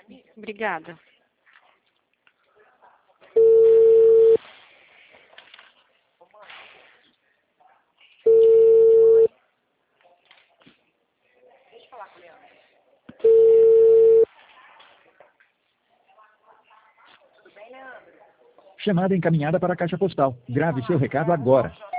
Obrigada. Chamada encaminhada para a caixa postal. Grave seu recado agora.